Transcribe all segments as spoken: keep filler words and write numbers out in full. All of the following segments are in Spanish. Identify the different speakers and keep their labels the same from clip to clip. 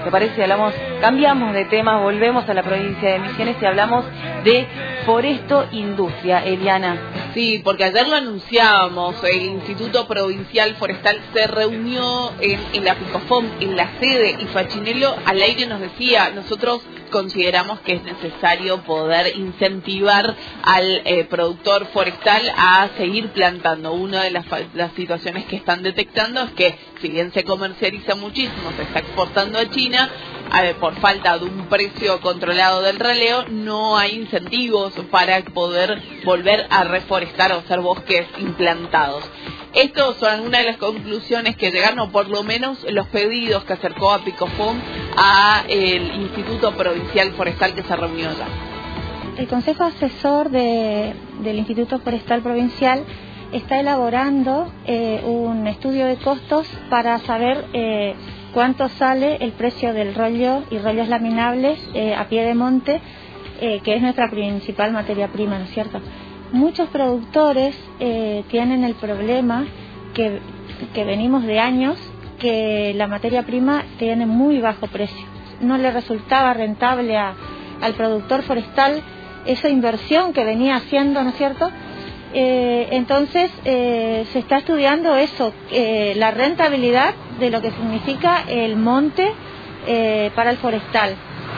Speaker 1: ¿Te parece? Hablamos, cambiamos de tema, volvemos a la provincia de Misiones y hablamos de Foresto Industria, Eliana.
Speaker 2: Sí, porque ayer lo anunciábamos, el Instituto Provincial Forestal se reunió en, en la Picofom, en la sede, y Facinello al aire nos decía, nosotros consideramos que es necesario poder incentivar al eh, productor forestal a seguir plantando. Una de las, las situaciones que están detectando es que, si bien se comercializa muchísimo, se está exportando a China, eh, por falta de un precio controlado del raleo, no hay incentivos para poder volver a reforestar o hacer bosques implantados. Estos son algunas de las conclusiones que llegaron, o por lo menos los pedidos que acercó a Picofom a el Instituto Provincial Forestal que se reunió allá.
Speaker 3: El Consejo Asesor de, del Instituto Forestal Provincial está elaborando eh, un estudio de costos para saber eh, cuánto sale el precio del rollo y rollos laminables eh, a pie de monte, eh, que es nuestra principal materia prima, ¿no es cierto? Muchos productores eh, tienen el problema que, que venimos de años, que la materia prima tiene muy bajo precio. No le resultaba rentable a, al productor forestal esa inversión que venía haciendo, ¿no es cierto? Eh, entonces eh, se está estudiando eso, eh, la rentabilidad de lo que significa el monte eh, para el forestal,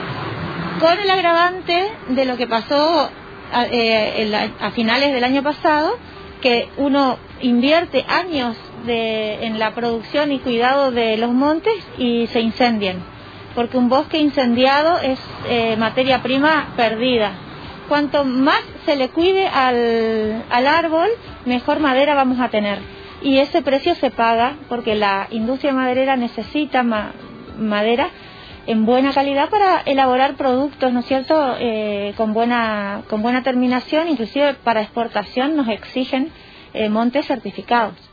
Speaker 3: con el agravante de lo que pasó a, eh, a finales del año pasado, que uno invierte años de, en la producción y cuidado de los montes y se incendian, porque un bosque incendiado es eh, materia prima perdida. Cuanto más se le cuide al, al árbol, mejor madera vamos a tener. Y ese precio se paga porque la industria maderera necesita ma, madera en buena calidad para elaborar productos, ¿no es cierto?, eh, con buena con buena terminación. Inclusive para exportación nos exigen eh, montes certificados.